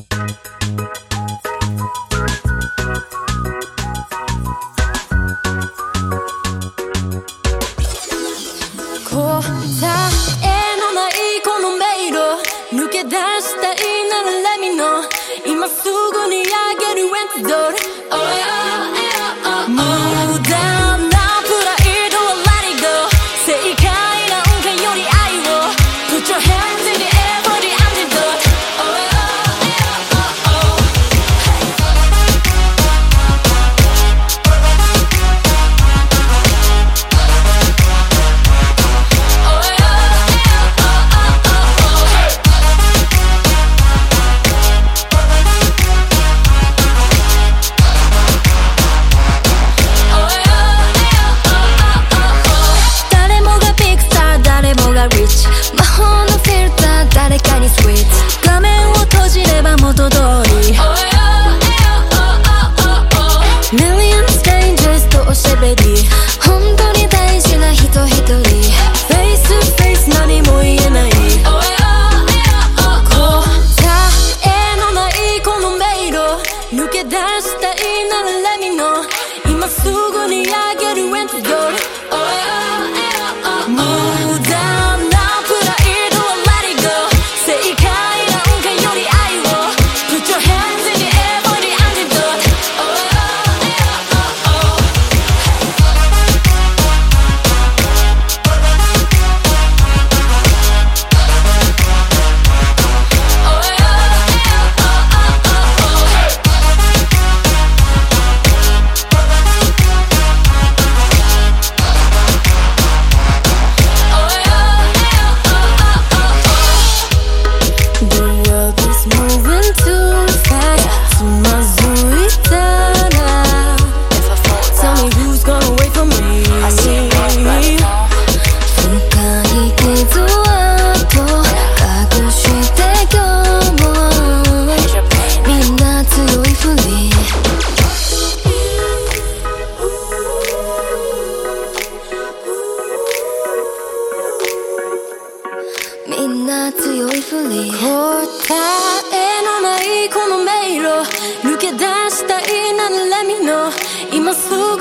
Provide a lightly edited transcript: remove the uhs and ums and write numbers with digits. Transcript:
答えのないこの迷路抜け出したいなら Let me know 今すぐにあげるエントドル Oh yeah無駄なプライドは Let it go 正解なんかより愛を Put your hands in the air for the antidote Oh yeah魔法のフィルター誰かにスイッチ画面を閉じれば元通り Million strangers とおしゃべり本当に大事な人一人 Face to face 何も言えない答えのないこの迷路抜け出したいなら Let me know 今すぐにあげるエントドル無駄みんな強いふり答えのないこの迷路抜け出したいなら Let me know 今すぐ